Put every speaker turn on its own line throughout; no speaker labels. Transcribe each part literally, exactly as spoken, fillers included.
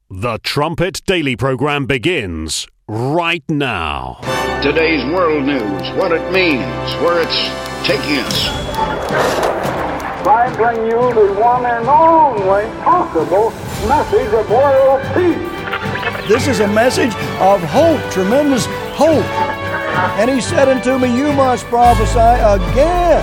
The Trumpet Daily program begins right now.
Today's world news, what it means, where it's taking us.
I bring you the one and only possible message of world peace.
This is a message of hope, tremendous hope. And he said unto me, you must prophesy again.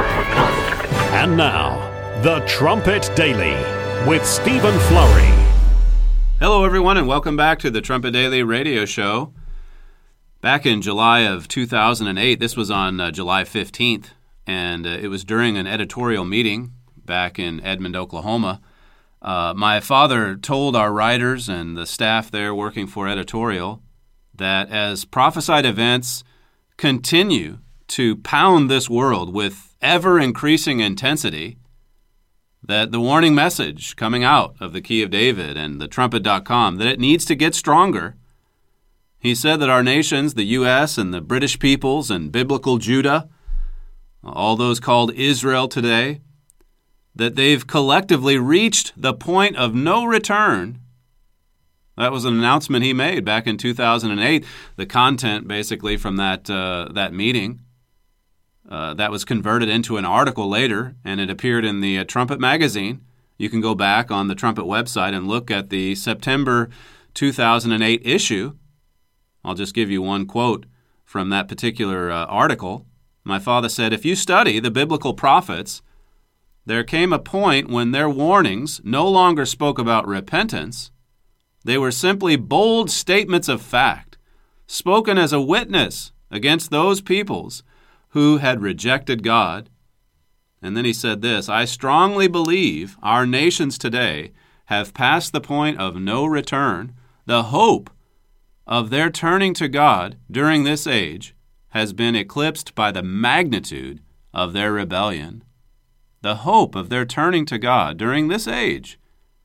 And now, The Trumpet Daily with Stephen Flurry.
Hello, everyone, and welcome back to the Trumpet Daily radio show. Back in July of two thousand eight, this was on uh, July fifteenth, and uh, it was during an editorial meeting back in Edmond, Oklahoma. Uh, my father told our writers and the staff there working for editorial that as prophesied events continue to pound this world with ever-increasing intensity, that the warning message coming out of the Key of David and the trumpet dot com, that it needs to get stronger. He said that our nations, the U S and the British peoples and biblical Judah, all those called Israel today, that they've collectively reached the point of no return. That was an announcement he made back in two thousand eight. The content, basically, from that uh, that meeting, uh, that was converted into an article later, and it appeared in the uh, Trumpet magazine. You can go back on the Trumpet website and look at the September two thousand eight issue. I'll just give you one quote from that particular uh, article. My father said, "If you study the biblical prophets, there came a point when their warnings no longer spoke about repentance. They were simply bold statements of fact, spoken as a witness against those peoples who had rejected God." And then he said this, "I strongly believe our nations today have passed the point of no return. The hope of their turning to God during this age has been eclipsed by the magnitude of their rebellion." The hope of their turning to God during this age,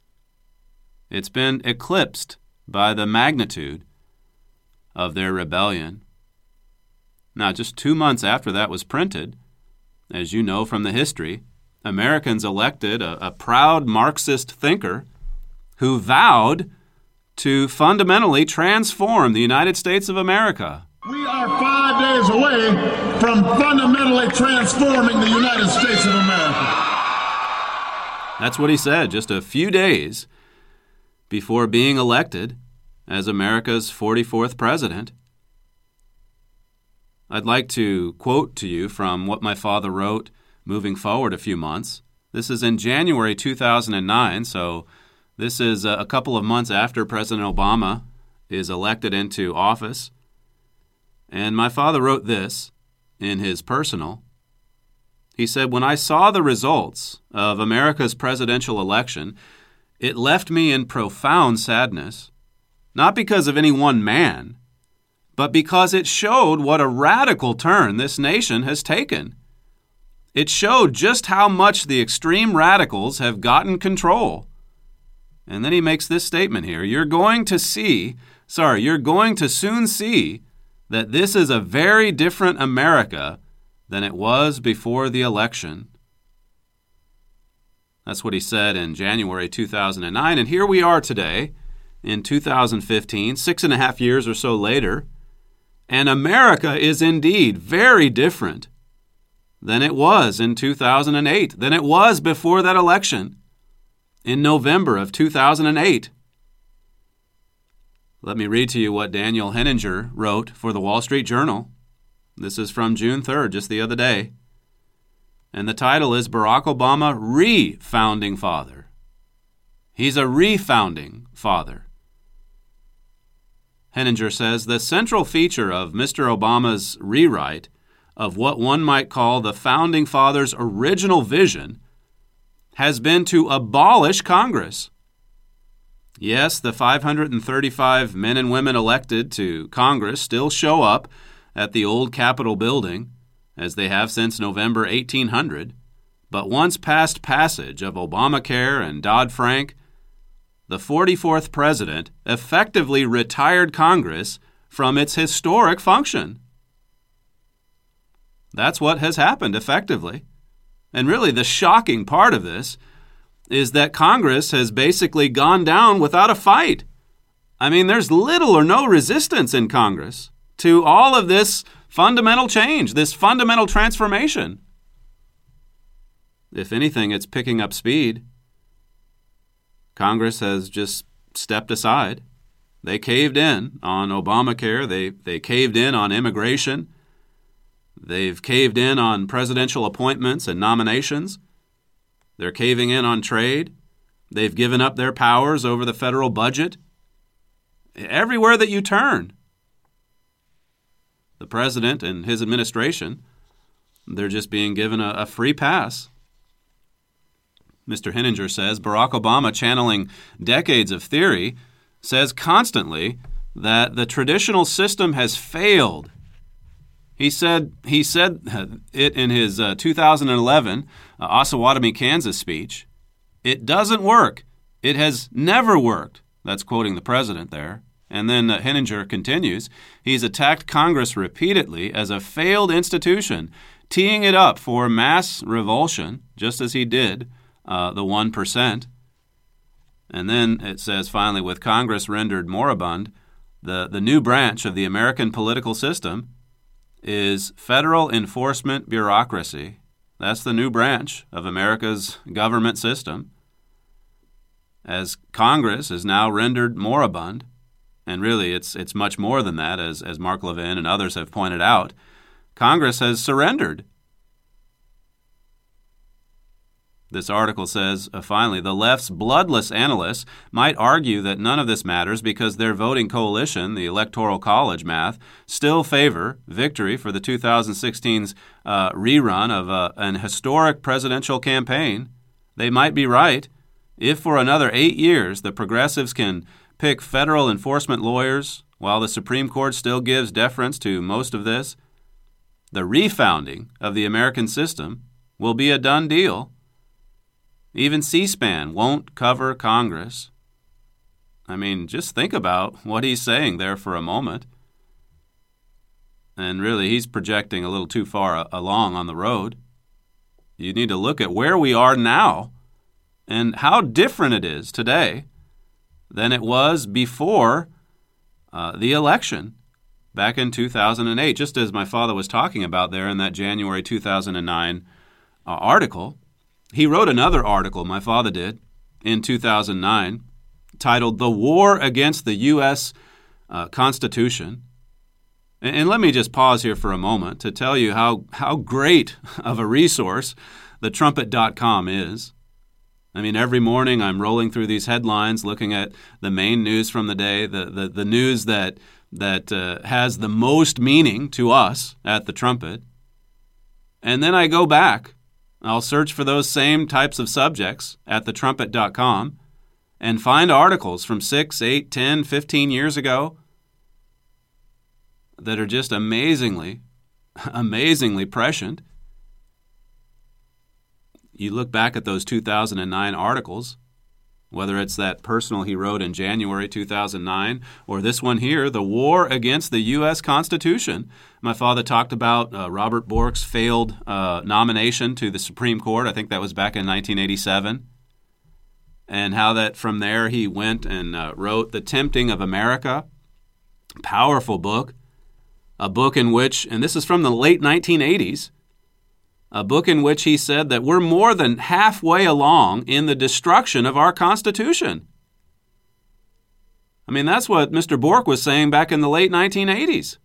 it's been eclipsed by the magnitude of their rebellion. Now, just two months after that was printed, as you know from the history, Americans elected a, a proud Marxist thinker who vowed to fundamentally transform the United States of America.
We are five days away from fundamentally transforming the United States of America.
That's what he said just a few days before being elected as America's forty-fourth president. I'd like to quote to you from what my father wrote moving forward a few months. This is in January two thousand nine, so this is a couple of months after President Obama is elected into office. And my father wrote this in his personal. He said, "When I saw the results of America's presidential election, it left me in profound sadness, not because of any one man, but because it showed what a radical turn this nation has taken. It showed just how much the extreme radicals have gotten control." And then he makes this statement here, "You're going to see, sorry, you're going to soon see that this is a very different America than it was before the election." That's what he said in January two thousand nine. And here we are today in two thousand fifteen, six and a half years or so later, and America is indeed very different than it was in two thousand eight, than it was before that election in November of two thousand eight. Let me read to you what Daniel Henninger wrote for the Wall Street Journal. This is from June third, just the other day. And the title is Barack Obama Re-Founding Father. He's a re-founding father. Henninger says, "The central feature of Mister Obama's rewrite of what one might call the Founding Fathers' original vision has been to abolish Congress. Yes, the five hundred thirty-five men and women elected to Congress still show up at the old Capitol building, as they have since November eighteen hundred, but once past passage of Obamacare and Dodd-Frank, the forty-fourth president effectively retired Congress from its historic function." That's what has happened effectively. And really, the shocking part of this is that Congress has basically gone down without a fight. I mean, there's little or no resistance in Congress to all of this fundamental change, this fundamental transformation. If anything, it's picking up speed. Congress has just stepped aside. They caved in on Obamacare. They, they caved in on immigration. They've caved in on presidential appointments and nominations. They're caving in on trade. They've given up their powers over the federal budget. Everywhere that you turn, the president and his administration, they're just being given a, a free pass. Mister Henninger says Barack Obama, channeling decades of theory, says constantly that the traditional system has failed. He said he said it in his uh, two thousand eleven uh, Osawatomie, Kansas speech. It doesn't work. It has never worked. That's quoting the president there. And then uh, Henninger continues, he's attacked Congress repeatedly as a failed institution, teeing it up for mass revulsion, just as he did uh, the one percent. And then it says, finally, with Congress rendered moribund, the, the new branch of the American political system is federal enforcement bureaucracy. That's the new branch of America's government system. As Congress is now rendered moribund, and really it's it's much more than that, as, as Mark Levin and others have pointed out, Congress has surrendered. This article says, uh, finally, the left's bloodless analysts might argue that none of this matters because their voting coalition, the Electoral College math, still favor victory for the two thousand sixteen's uh, rerun of uh, an historic presidential campaign. They might be right. If for another eight years the progressives can pick federal enforcement lawyers while the Supreme Court still gives deference to most of this, the refounding of the American system will be a done deal. Even C-SPAN won't cover Congress. I mean, just think about what he's saying there for a moment. And really, he's projecting a little too far along on the road. You need to look at where we are now and how different it is today than it was before uh, the election back in two thousand eight, just as my father was talking about there in that January two thousand nine uh, article. He wrote another article, my father did, in two thousand nine, titled The War Against the U S uh, Constitution. And, and let me just pause here for a moment to tell you how, how great of a resource the trumpet dot com is. I mean, every morning I'm rolling through these headlines, looking at the main news from the day, the, the, the news that, that uh, has the most meaning to us at the Trumpet. And then I go back. I'll search for those same types of subjects at the trumpet dot com and find articles from six, eight, ten, fifteen years ago that are just amazingly, amazingly prescient. You look back at those two thousand nine articles, whether it's that personal he wrote in January two thousand nine or this one here, The War Against the U S Constitution. My father talked about uh, Robert Bork's failed uh, nomination to the Supreme Court. I think that was back in nineteen eighty-seven. And how that from there he went and uh, wrote The Tempting of America, powerful book, a book in which, and this is from the late nineteen eighties, a book in which he said that we're more than halfway along in the destruction of our Constitution. I mean, that's what Mister Bork was saying back in the late nineteen eighties.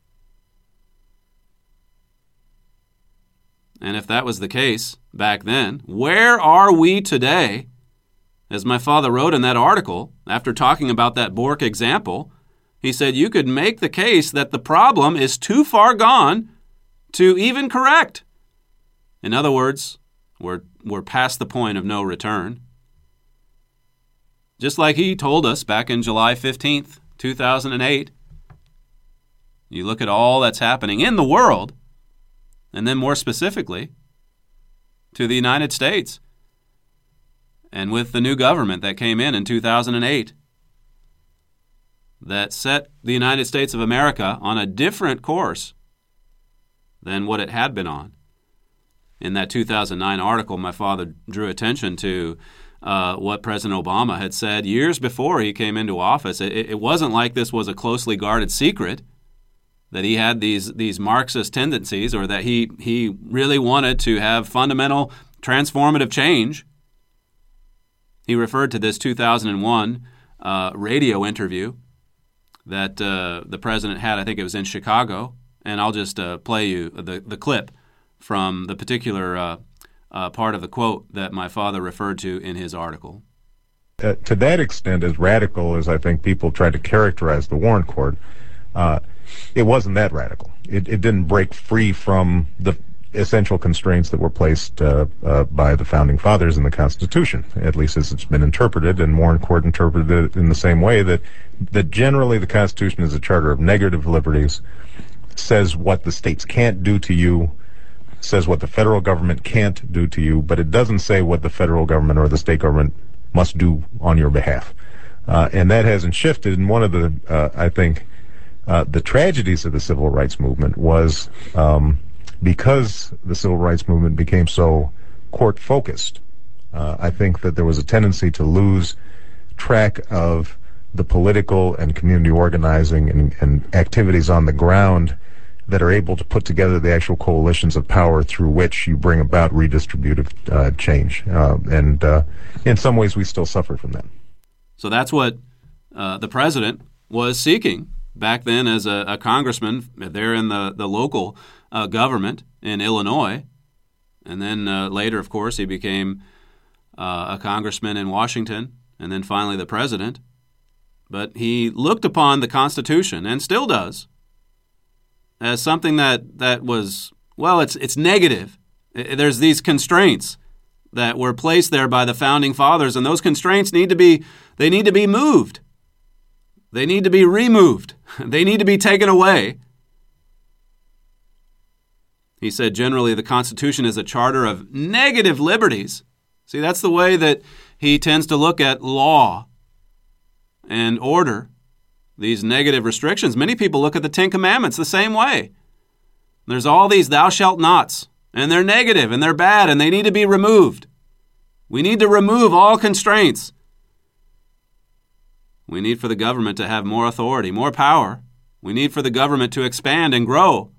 And if that was the case back then, where are we today? As my father wrote in that article, after talking about that Bork example, he said you could make the case that the problem is too far gone to even correct. In other words, we're, we're past the point of no return. Just like he told us back in July fifteenth, two thousand eight. You look at all that's happening in the world, and then more specifically to the United States, and with the new government that came in in two thousand eight, that set the United States of America on a different course than what it had been on. In that two thousand nine article, my father drew attention to uh, what President Obama had said years before he came into office. It, it wasn't like this was a closely guarded secret, that he had these these Marxist tendencies, or that he he really wanted to have fundamental transformative change. He referred to this two thousand one uh, radio interview that uh, the president had. I think it was in Chicago, and I'll just uh, play you the, the clip from the particular uh, uh, part of the quote that my father referred to in his article.
Uh, to that extent, as radical as I think people tried to characterize the Warren Court, uh, it wasn't that radical. It, it didn't break free from the essential constraints that were placed uh, uh, by the Founding Fathers in the Constitution, at least as it's been interpreted, and Warren Court interpreted it in the same way, that that generally the Constitution is a charter of negative liberties, says what the states can't do to you, says what the federal government can't do to you, but it doesn't say what the federal government or the state government must do on your behalf. Uh, and that hasn't shifted, and one of the, uh, I think, uh, the tragedies of the civil rights movement was um, because the civil rights movement became so court-focused, uh, I think that there was a tendency to lose track of the political and community organizing and, and activities on the ground that are able to put together the actual coalitions of power through which you bring about redistributive uh, change. Uh, and uh, in some ways, we still suffer from that.
So that's what uh, the president was seeking back then as a, a congressman there in the, the local uh, government in Illinois. And then uh, later, of course, he became uh, a congressman in Washington, and then finally the president. But he looked upon the Constitution, and still does, as something that, that was, well, it's it's negative. There's these constraints that were placed there by the Founding Fathers, and those constraints need to be, they need to be moved. They need to be removed. They need to be taken away. He said generally the Constitution is a charter of negative liberties. See, that's the way that he tends to look at law and order, these negative restrictions. Many people look at the Ten Commandments the same way. There's all these thou shalt nots, and they're negative, and they're bad, and they need to be removed. We need to remove all constraints. We need for the government to have more authority, more power. We need for the government to expand and grow.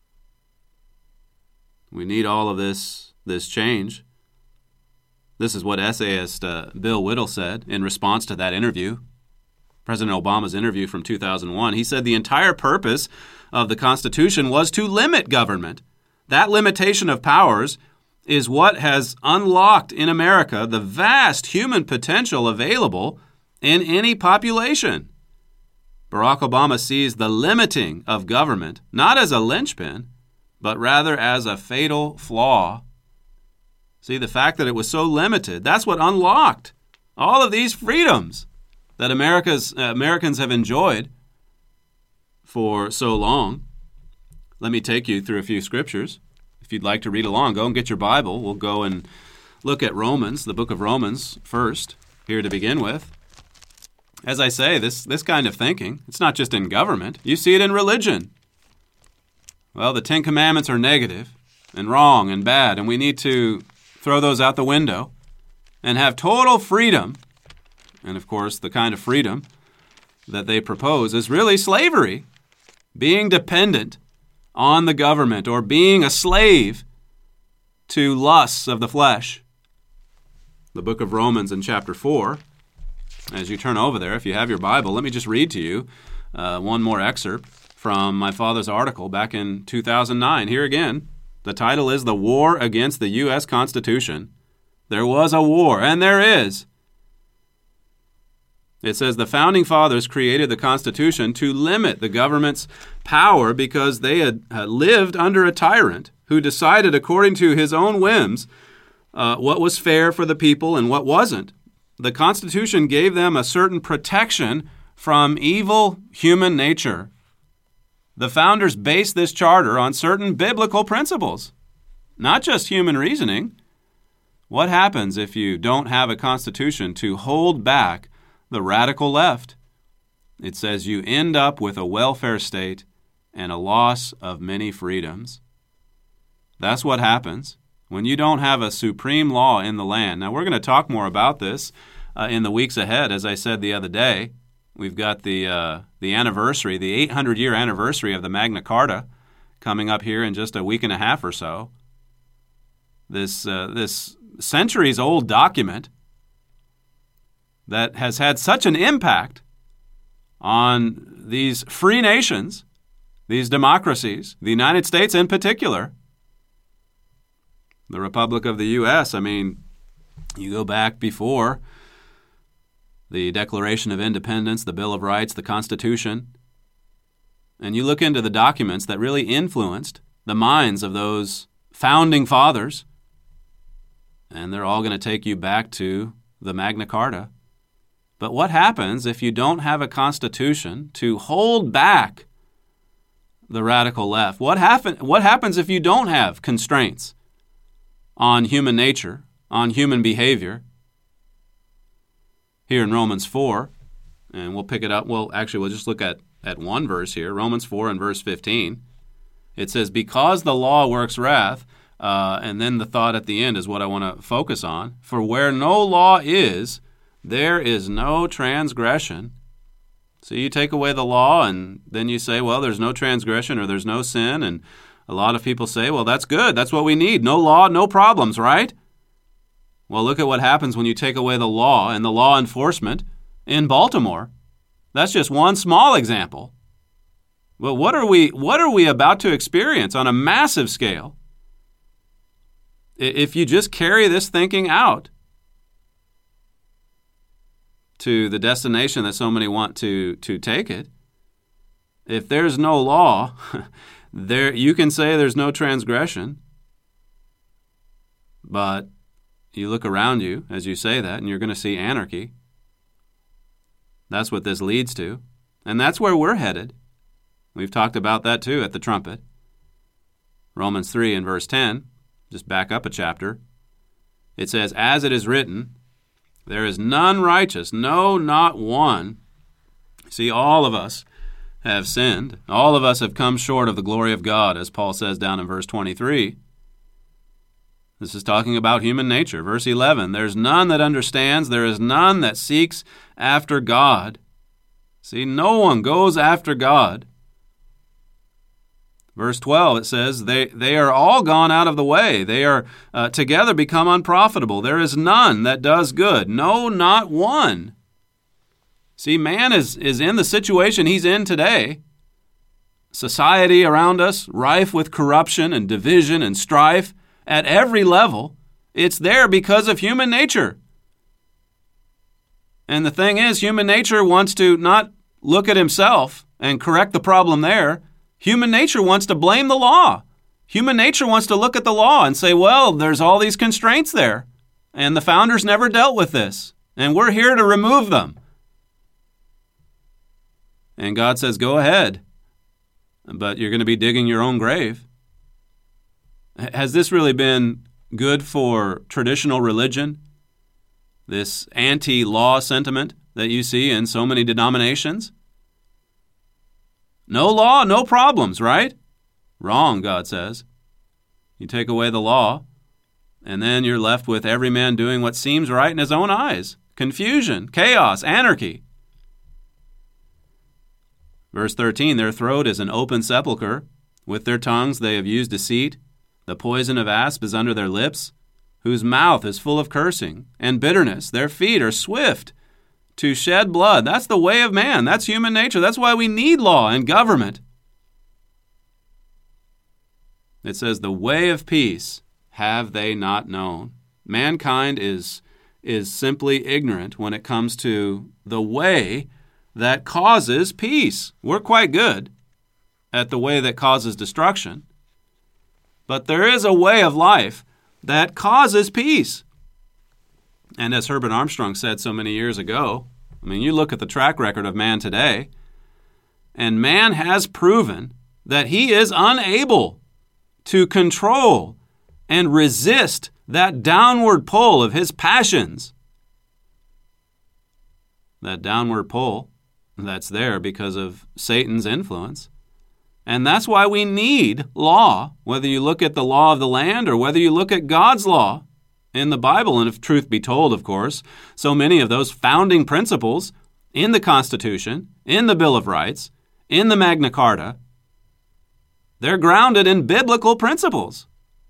We need all of this, this change. This is what essayist uh, Bill Whittle said in response to that interview, President Obama's interview from two thousand one. He said the entire purpose of the Constitution was to limit government. That limitation of powers is what has unlocked in America the vast human potential available in any population. Barack Obama sees the limiting of government not as a linchpin, but rather as a fatal flaw. See, the fact that it was so limited, that's what unlocked all of these freedoms that America's uh, Americans have enjoyed for so long. Let me take you through a few scriptures. If you'd like to read along, go and get your Bible. We'll go and look at Romans, the book of Romans first, here to begin with. As I say, this, this kind of thinking, it's not just in government. You see it in religion. Well, the Ten Commandments are negative and wrong and bad, and we need to throw those out the window and have total freedom. And, of course, the kind of freedom that they propose is really slavery, being dependent on the government or being a slave to lusts of the flesh. The book of Romans in chapter four, as you turn over there, if you have your Bible, let me just read to you uh, one more excerpt from my father's article back in two thousand nine. Here again, the title is The War Against the U S Constitution. There was a war, and there is. It says the Founding Fathers created the Constitution to limit the government's power because they had uh, lived under a tyrant who decided according to his own whims uh, what was fair for the people and what wasn't. The Constitution gave them a certain protection from evil human nature. The founders based this charter on certain biblical principles, not just human reasoning. What happens if you don't have a constitution to hold back the radical left? It says you end up with a welfare state and a loss of many freedoms. That's what happens when you don't have a supreme law in the land. Now, we're going to talk more about this uh, in the weeks ahead. As I said the other day, we've got the uh, the anniversary, the eight hundred year anniversary of the Magna Carta coming up here in just a week and a half or so. This uh, this centuries-old document that has had such an impact on these free nations, these democracies, the United States in particular, the Republic of the U S. I mean, you go back before the Declaration of Independence, the Bill of Rights, the Constitution, and you look into the documents that really influenced the minds of those founding fathers, and they're all going to take you back to the Magna Carta. But what happens if you don't have a constitution to hold back the radical left? What happen, what happens if you don't have constraints on human nature, on human behavior? Here in Romans four, and we'll pick it up. Well, actually, we'll just look at, at one verse here, Romans four and verse fifteen. It says, because the law works wrath, uh, and then the thought at the end is what I want to focus on. For where no law is, there is no transgression. So you take away the law, and then you say, well, there's no transgression or there's no sin. And a lot of people say, well, that's good. That's what we need. No law, no problems, right? Well, look at what happens when you take away the law and the law enforcement in Baltimore. That's just one small example. Well, what are we what are we about to experience on a massive scale if you just carry this thinking out to the destination that so many want to, to take it? If there's no law, there you can say there's no transgression, but you look around you as you say that, and you're going to see anarchy. That's what this leads to, and that's where we're headed. We've talked about that too at the trumpet. Romans three and verse ten, just back up a chapter. It says, as it is written, there is none righteous, no, not one. See, all of us have sinned. All of us have come short of the glory of God, as Paul says down in verse twenty-three. This is talking about human nature. Verse eleven, there's none that understands, there is none that seeks after God. See, no one goes after God. Verse twelve, it says, they, they are all gone out of the way. They are uh, together become unprofitable. There is none that does good. No, not one. See, man is, is in the situation he's in today. Society around us, rife with corruption and division and strife at every level. It's there because of human nature. And the thing is, human nature wants to not look at himself and correct the problem there. Human nature wants to blame the law. Human nature wants to look at the law and say, well, there's all these constraints there, and the founders never dealt with this, and we're here to remove them. And God says, go ahead, but you're going to be digging your own grave. Has this really been good for traditional religion? This anti-law sentiment that you see in so many denominations? No law, no problems, right? Wrong, God says. You take away the law, and then you're left with every man doing what seems right in his own eyes. Confusion, chaos, anarchy. Verse thirteen, their throat is an open sepulchre. With their tongues they have used deceit. The poison of asp is under their lips, whose mouth is full of cursing and bitterness. Their feet are swift to shed blood. That's the way of man. That's human nature. That's why we need law and government. It says, the way of peace have they not known. Mankind is, is simply ignorant when it comes to the way that causes peace. We're quite good at the way that causes destruction. But there is a way of life that causes peace. And as Herbert Armstrong said so many years ago, I mean, you look at the track record of man today, and man has proven that he is unable to control and resist that downward pull of his passions. That downward pull that's there because of Satan's influence. And that's why we need law, whether you look at the law of the land or whether you look at God's law in the Bible. And if truth be told, of course, so many of those founding principles in the Constitution, in the Bill of Rights, in the Magna Carta, they're grounded in biblical principles.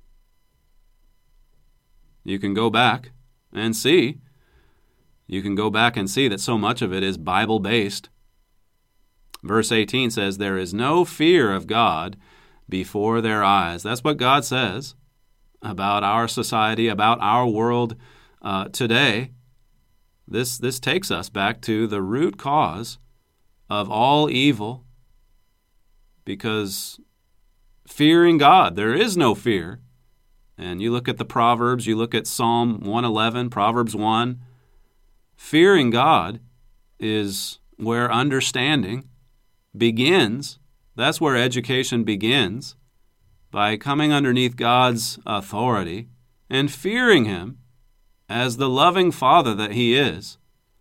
You can go back and see. You can go back and see that so much of it is Bible-based. Verse eighteen says, there is no fear of God before their eyes. That's what God says about our society, about our world uh, today. This, this takes us back to the root cause of all evil, because fearing God, there is no fear. And you look at the Proverbs, you look at Psalm one eleven, Proverbs one, fearing God is where understanding begins. That's where education begins, by coming underneath God's authority and fearing Him as the loving Father that He is.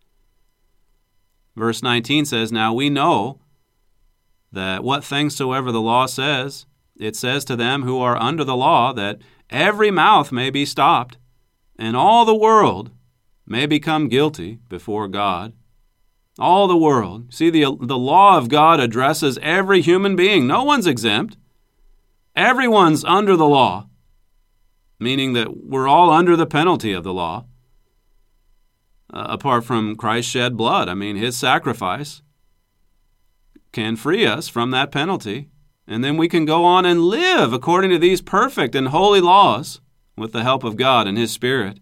Verse nineteen says, now we know that what things soever the law says, it says to them who are under the law, that every mouth may be stopped, and all the world may become guilty before God. All the world. See, the, the law of God addresses every human being. No one's exempt. Everyone's under the law, meaning that we're all under the penalty of the law, uh, apart from Christ's shed blood. I mean, His sacrifice can free us from that penalty, and then we can go on and live according to these perfect and holy laws with the help of God and His Spirit.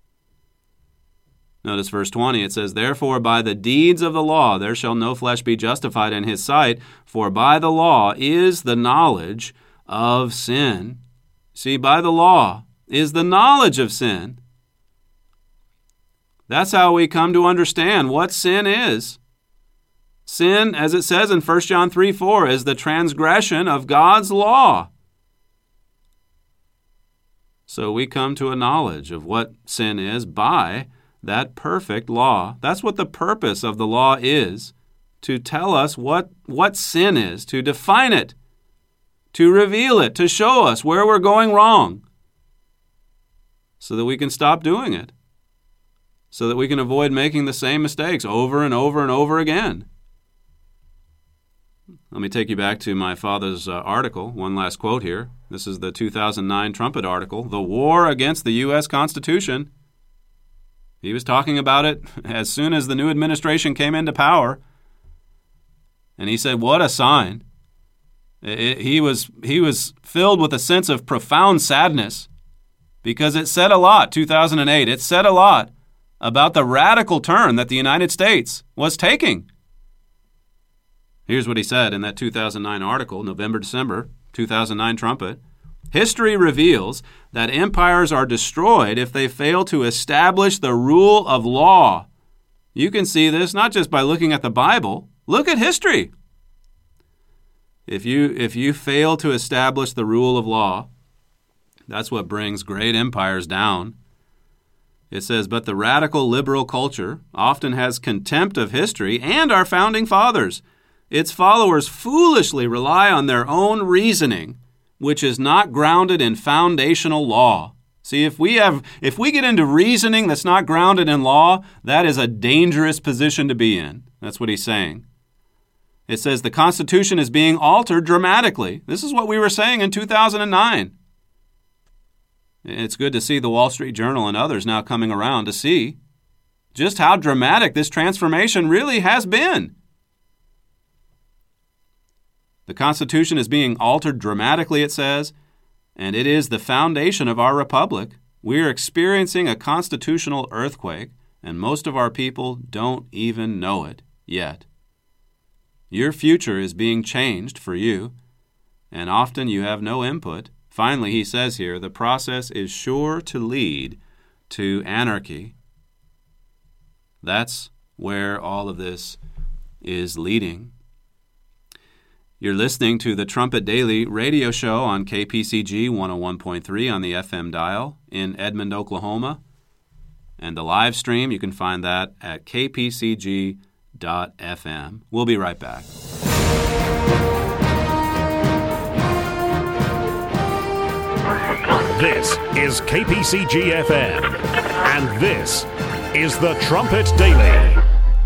Notice verse twenty, it says, therefore by the deeds of the law there shall no flesh be justified in His sight, for by the law is the knowledge of sin. See, by the law is the knowledge of sin. That's how we come to understand what sin is. Sin, as it says in First John three four, is the transgression of God's law. So we come to a knowledge of what sin is by that perfect law. That's what the purpose of the law is, to tell us what, what sin is, to define it, to reveal it, to show us where we're going wrong, so that we can stop doing it, so that we can avoid making the same mistakes over and over and over again. Let me take you back to my father's uh, article. One last quote here. This is the two thousand nine Trumpet article, The War Against the U S Constitution. He was talking about it as soon as the new administration came into power. And he said, what a sign. It, it, he was, he was filled with a sense of profound sadness, because it said a lot, two thousand eight, it said a lot about the radical turn that the United States was taking. Here's what he said in that two thousand nine article, November, December, two thousand nine Trumpet. History reveals that empires are destroyed if they fail to establish the rule of law. You can see this not just by looking at the Bible. Look at history. If you, if you fail to establish the rule of law, that's what brings great empires down. It says, but the radical liberal culture often has contempt of history and our founding fathers. Its followers foolishly rely on their own reasoning, which is not grounded in foundational law. See, if we have, if we get into reasoning that's not grounded in law, that is a dangerous position to be in. That's what he's saying. It says the Constitution is being altered dramatically. This is what we were saying in two thousand nine. It's good to see the Wall Street Journal and others now coming around to see just how dramatic this transformation really has been. The Constitution is being altered dramatically, it says, and it is the foundation of our republic. We are experiencing a constitutional earthquake, and most of our people don't even know it yet. Your future is being changed for you, and often you have no input. Finally, he says here, the process is sure to lead to anarchy. That's where all of this is leading. You're listening to the Trumpet Daily radio show on K P C G one oh one point three on the F M dial in Edmond, Oklahoma. And the live stream, you can find that at k p c g dot f m. We'll be right back.
This is K P C G F M, and this is the Trumpet Daily.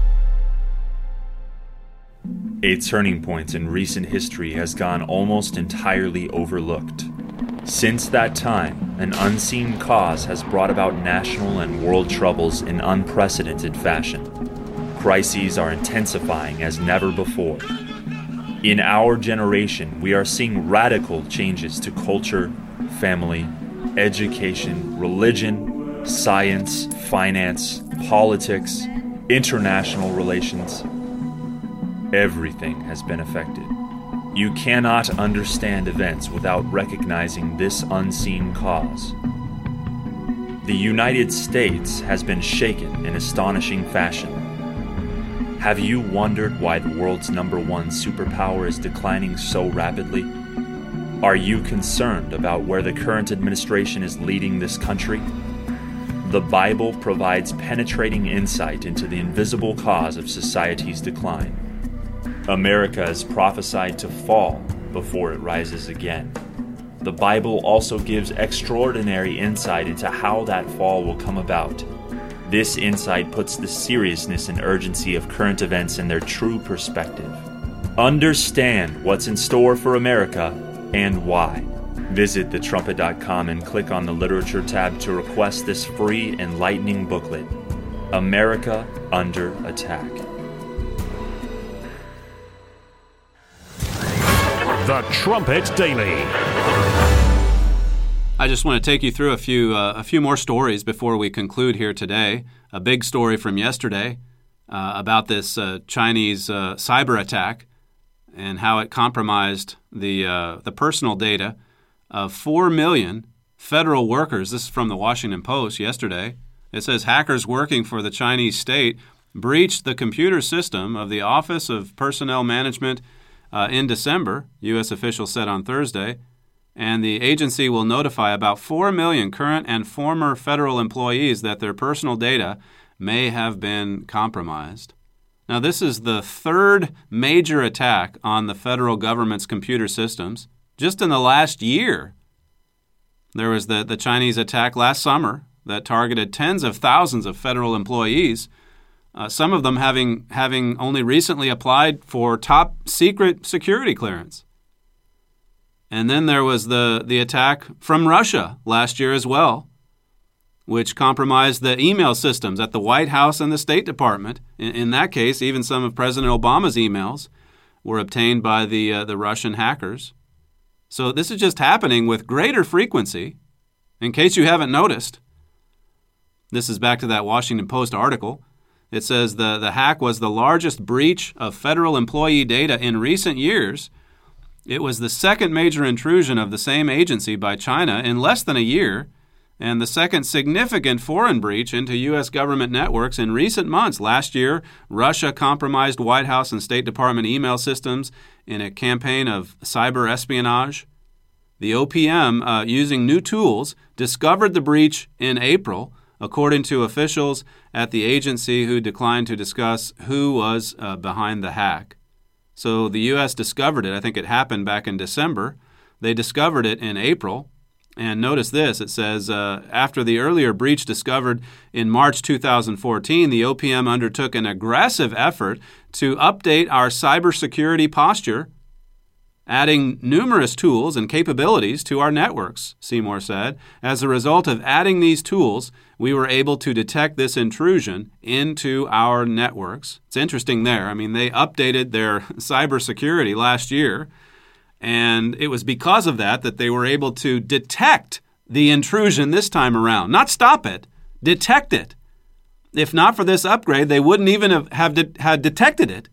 A turning point in recent history has gone almost entirely overlooked. Since that time, an unseen cause has brought about national and world troubles in unprecedented fashion. Crises are intensifying as never before. In our generation, we are seeing radical changes to culture, family, education, religion, science, finance, politics, international relations. Everything has been affected. You cannot understand events without recognizing this unseen cause. The United States has been shaken in astonishing fashion. Have you wondered why the world's number one superpower is declining so rapidly? Are you concerned about where the current administration is leading this country? The Bible provides penetrating insight into the invisible cause of society's decline. America is prophesied to fall before it rises again. The Bible also gives extraordinary insight into how that fall will come about. This insight puts the seriousness and urgency of current events in their true perspective. Understand what's in store for America and why. Visit the trumpet dot com and click on the Literature tab to request this free enlightening booklet, America Under Attack.
The Trumpet Daily.
I just want to take you through a few uh, a few more stories before we conclude here today. A big story from yesterday uh, about this uh, Chinese uh, cyber attack and how it compromised the uh, the personal data of four million federal workers. This is from the Washington Post yesterday. It says hackers working for the Chinese state breached the computer system of the Office of Personnel Management uh, in December, U S officials said on Thursday. And the agency will notify about four million current and former federal employees that their personal data may have been compromised. Now, this is the third major attack on the federal government's computer systems just in the last year. There was the, the Chinese attack last summer that targeted tens of thousands of federal employees, uh, some of them having, having only recently applied for top secret security clearance. And then there was the, the attack from Russia last year as well, which compromised the email systems at the White House and the State Department. In, in that case, even some of President Obama's emails were obtained by the uh, the Russian hackers. So this is just happening with greater frequency. In case you haven't noticed, this is back to that Washington Post article. It says the, the hack was the largest breach of federal employee data in recent years. It was the second major intrusion of the same agency by China in less than a year, and the second significant foreign breach into U S government networks in recent months. Last year, Russia compromised White House and State Department email systems in a campaign of cyber espionage. The O P M, uh, using new tools, discovered the breach in April, according to officials at the agency who declined to discuss who was uh, behind the hack. So the U S discovered it. I think it happened back in December. They discovered it in April. And notice this. It says, uh, after the earlier breach discovered in March two thousand fourteen, the O P M undertook an aggressive effort to update our cybersecurity posture, adding numerous tools and capabilities to our networks, Seymour said. As a result of adding these tools, we were able to detect this intrusion into our networks. It's interesting there. I mean, they updated their cybersecurity last year, and it was because of that that they were able to detect the intrusion this time around. Not stop it, detect it. If not for this upgrade, they wouldn't even have, have de- had detected it.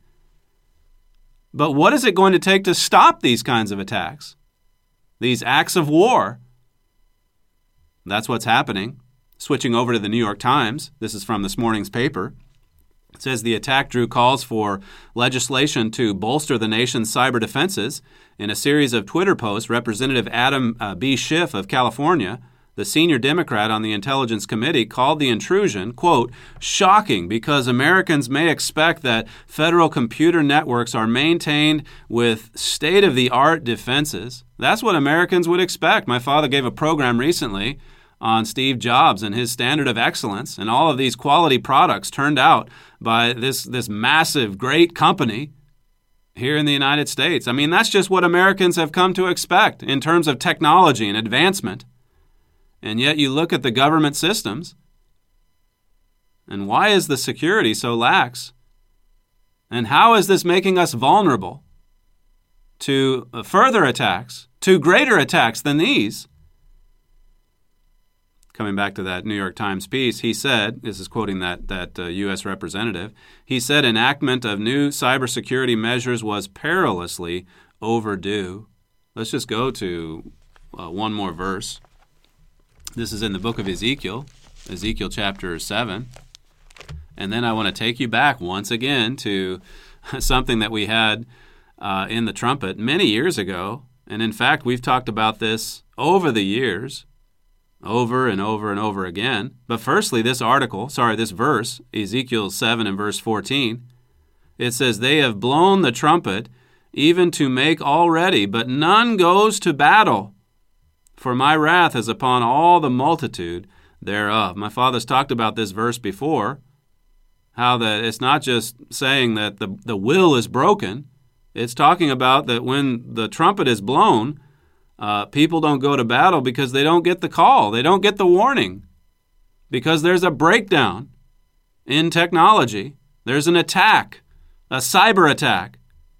But what is it going to take to stop these kinds of attacks? These acts of war? That's what's happening. Switching over to the New York Times, this is from this morning's paper. It says the attack drew calls for legislation to bolster the nation's cyber defenses. In a series of Twitter posts, Representative Adam uh, B. Schiff of California, the the senior Democrat on the Intelligence Committee, called the intrusion, quote, shocking because Americans may expect that federal computer networks are maintained with state-of-the-art defenses. That's what Americans would expect. My father gave a program recently on Steve Jobs and his standard of excellence and all of these quality products turned out by this, this massive, great company here in the United States. I mean, that's just what Americans have come to expect in terms of technology and advancement. And yet you look at the government systems, and why is the security so lax? And how is this making us vulnerable to further attacks, to greater attacks than these? Coming back to that New York Times piece, he said, this is quoting that, that uh, U S representative, he said enactment of new cybersecurity measures was perilously overdue. Let's just go to uh, one more verse. This is in the book of Ezekiel, Ezekiel chapter seven. And then I want to take you back once again to something that we had uh, in the trumpet many years ago. And in fact, we've talked about this over the years, over and over and over again. But firstly, this article, sorry, this verse, Ezekiel seven and verse fourteen, it says, they have blown the trumpet even to make all ready, but none goes to battle. For my wrath is upon all the multitude thereof. My father's talked about this verse before, how that it's not just saying that the, the will is broken. It's talking about that when the trumpet is blown, uh, people don't go to battle because they don't get the call. They don't get the warning because there's a breakdown in technology. There's an attack, a cyber attack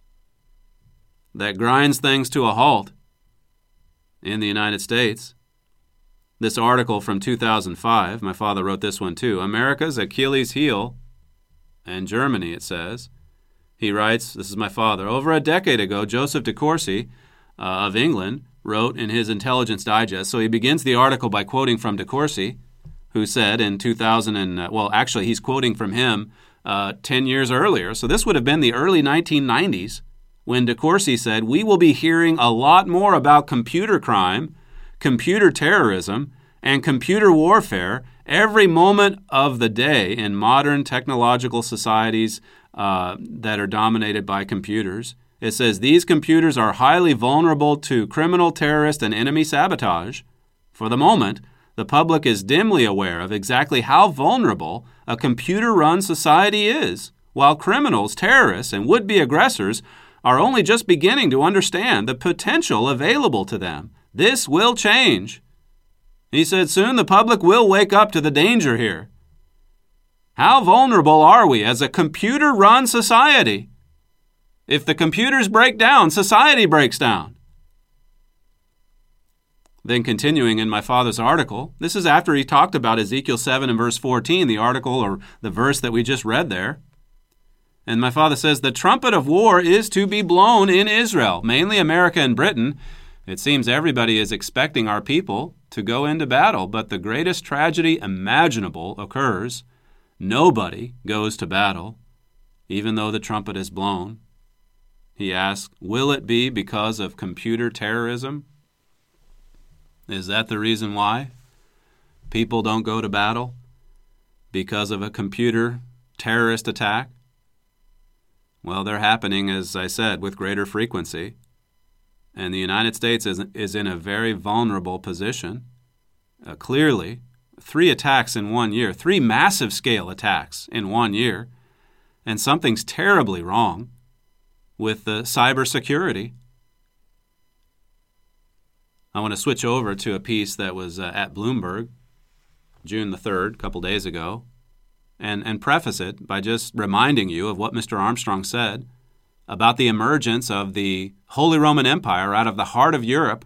that grinds things to a halt in the United States. This article from two thousand five, my father wrote this one too, America's Achilles heel, and Germany, it says. He writes, this is my father, over a decade ago, Joseph de Courcy uh, of England wrote in his Intelligence Digest. So he begins the article by quoting from de Courcy, who said in two thousand, and, uh, well, actually he's quoting from him uh, ten years earlier. So this would have been the early nineteen nineties when de Courcy said, we will be hearing a lot more about computer crime, computer terrorism, and computer warfare every moment of the day in modern technological societies uh, that are dominated by computers. It says, these computers are highly vulnerable to criminal, terrorist, and enemy sabotage. For the moment, the public is dimly aware of exactly how vulnerable a computer-run society is, while criminals, terrorists, and would-be aggressors are only just beginning to understand the potential available to them. This will change. He said, soon the public will wake up to the danger here. How vulnerable are we as a computer-run society? If the computers break down, society breaks down. Then continuing in my father's article, this is after he talked about Ezekiel seven and verse fourteen, the article or the verse that we just read there. And my father says, the trumpet of war is to be blown in Israel, mainly America and Britain. It seems everybody is expecting our people to go into battle, but the greatest tragedy imaginable occurs. Nobody goes to battle, even though the trumpet is blown. He asks, will it be because of computer terrorism? Is that the reason why people don't go to battle? Because of a computer terrorist attack? Well, they're happening, as I said, with greater frequency. And the United States is, is in a very vulnerable position. Uh, clearly, three attacks in one year, three massive scale attacks in one year, and something's terribly wrong with the cybersecurity. I want to switch over to a piece that was uh, at Bloomberg, June the third, a couple days ago, and, and preface it by just reminding you of what Mister Armstrong said about the emergence of the Holy Roman Empire out of the heart of Europe,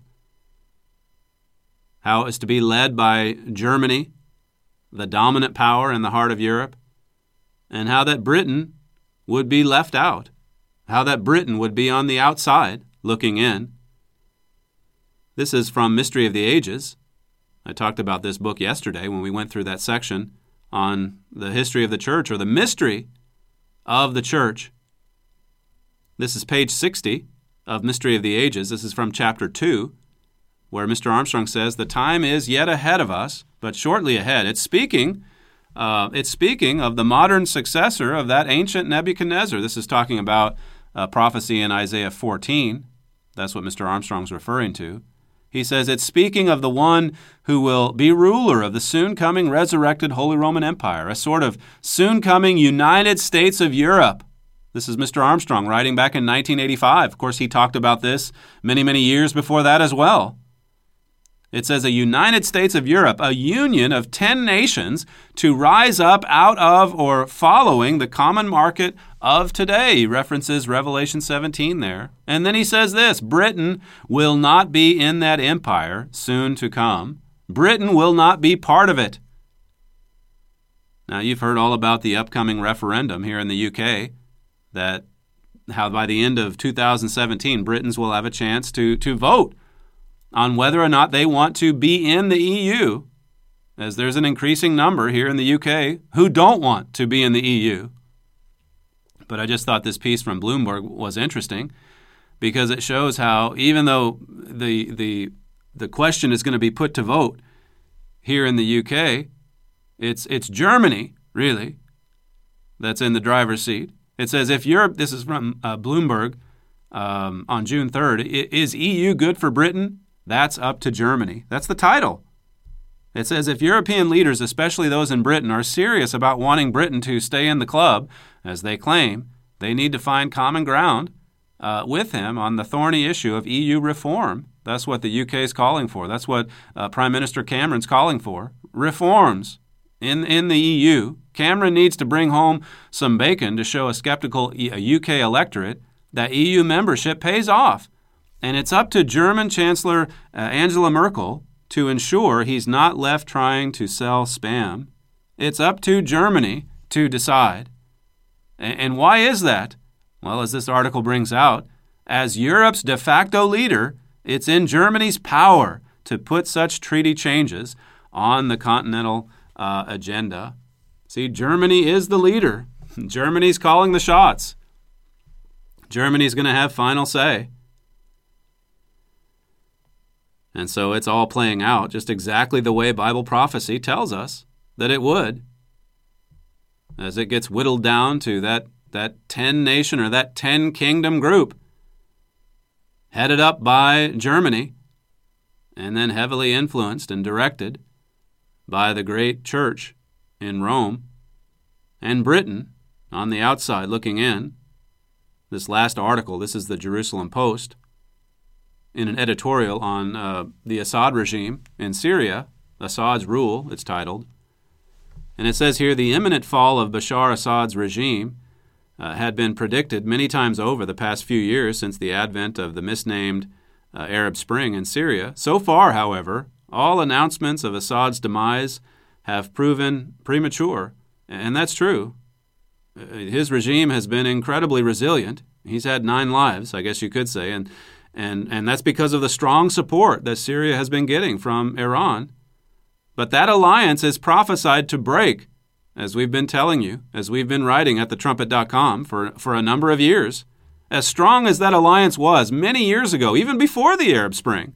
how it was to be led by Germany, the dominant power in the heart of Europe, and how that Britain would be left out, how that Britain would be on the outside looking in. This is from Mystery of the Ages. I talked about this book yesterday when we went through that section on the history of the church, or the mystery of the church. This is page sixty of Mystery of the Ages. This is from chapter two, where Mister Armstrong says the time is yet ahead of us, but shortly ahead. It's speaking, uh, it's speaking of the modern successor of that ancient Nebuchadnezzar. This is talking about a prophecy in Isaiah fourteen. That's what Mister Armstrong's referring to. He says it's speaking of the one who will be ruler of the soon-coming resurrected Holy Roman Empire, a sort of soon-coming United States of Europe. This is Mister Armstrong writing back in nineteen eighty-five. Of course, he talked about this many, many years before that as well. It says a United States of Europe, a union of ten nations to rise up out of or following the common market of today. He references Revelation seventeen there. And then he says this, Britain will not be in that empire soon to come. Britain will not be part of it. Now, you've heard all about the upcoming referendum here in the U K, that how by the end of two thousand seventeen, Britons will have a chance to, to vote on whether or not they want to be in the E U, as there's an increasing number here in the U K who don't want to be in the E U. But I just thought this piece from Bloomberg was interesting because it shows how even though the the the question is going to be put to vote here in the U K, it's it's Germany, really, that's in the driver's seat. It says if Europe, this is from uh, Bloomberg um, on June third, is E U good for Britain? That's up to Germany. That's the title. It says if European leaders, especially those in Britain, are serious about wanting Britain to stay in the club, as they claim, they need to find common ground uh, with him on the thorny issue of E U reform. That's what the U K is calling for. That's what uh, Prime Minister Cameron's calling for. Reforms in, in the E U. Cameron needs to bring home some bacon to show a skeptical a U K electorate that E U membership pays off. And it's up to German Chancellor uh, Angela Merkel to ensure he's not left trying to sell spam. It's up to Germany to decide. And, and why is that? Well, as this article brings out, as Europe's de facto leader, it's in Germany's power to put such treaty changes on the continental uh, agenda. See, Germany is the leader. Germany's calling the shots. Germany's going to have final say. And so it's all playing out just exactly the way Bible prophecy tells us that it would. As it gets whittled down to that, that ten-nation or that ten-kingdom group headed up by Germany and then heavily influenced and directed by the great church in Rome and Britain on the outside looking in. This last article, this is the Jerusalem Post, in an editorial on uh, the Assad regime in Syria, Assad's rule, it's titled. And it says here, the imminent fall of Bashar Assad's regime uh, had been predicted many times over the past few years since the advent of the misnamed uh, Arab Spring in Syria. So far, however, all announcements of Assad's demise have proven premature. And that's true. His regime has been incredibly resilient. He's had nine lives, I guess you could say, and And, and that's because of the strong support that Syria has been getting from Iran. But that alliance is prophesied to break, as we've been telling you, as we've been writing at the trumpet dot com for, for a number of years. As strong as that alliance was many years ago, even before the Arab Spring,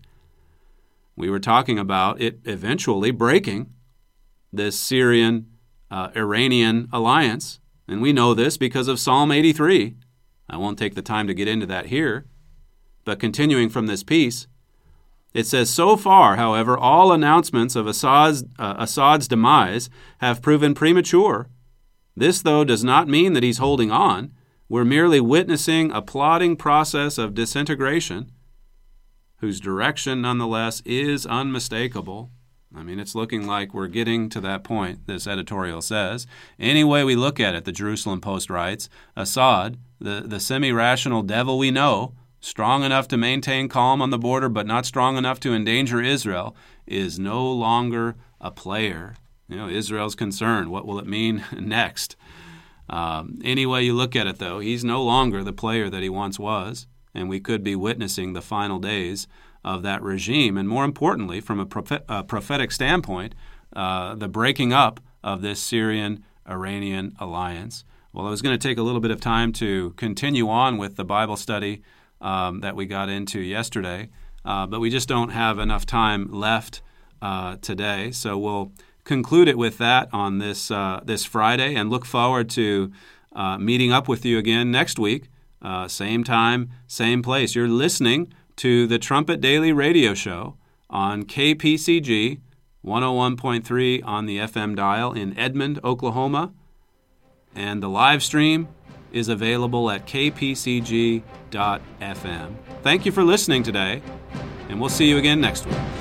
we were talking about it eventually breaking, this Syrian uh, Iranian alliance. And we know this because of Psalm eighty-three. I won't take the time to get into that here. But continuing from this piece, it says, so far, however, all announcements of Assad's, uh, Assad's demise have proven premature. This, though, does not mean that he's holding on. We're merely witnessing a plodding process of disintegration, whose direction, nonetheless, is unmistakable. I mean, it's looking like we're getting to that point, this editorial says. Any way we look at it, the Jerusalem Post writes, Assad, the, the semi-rational devil we know, strong enough to maintain calm on the border but not strong enough to endanger Israel, is no longer a player. You know, Israel's concerned. What will it mean next? Um, any way you look at it, though, he's no longer the player that he once was, and we could be witnessing the final days of that regime. And more importantly, from a, prophet- a prophetic standpoint, uh, the breaking up of this Syrian-Iranian alliance. Well, I was going to take a little bit of time to continue on with the Bible study Um, that we got into yesterday. uh, but we just don't have enough time left uh, today. So we'll conclude it with that on this uh, this Friday, and look forward to uh, meeting up with you again next week, uh, same time, same place. You're listening to the Trumpet Daily Radio Show on K P C G one oh one point three on the F M dial in Edmond, Oklahoma, and the live stream is available at k p c g dot f m. Thank you for listening today, and we'll see you again next week.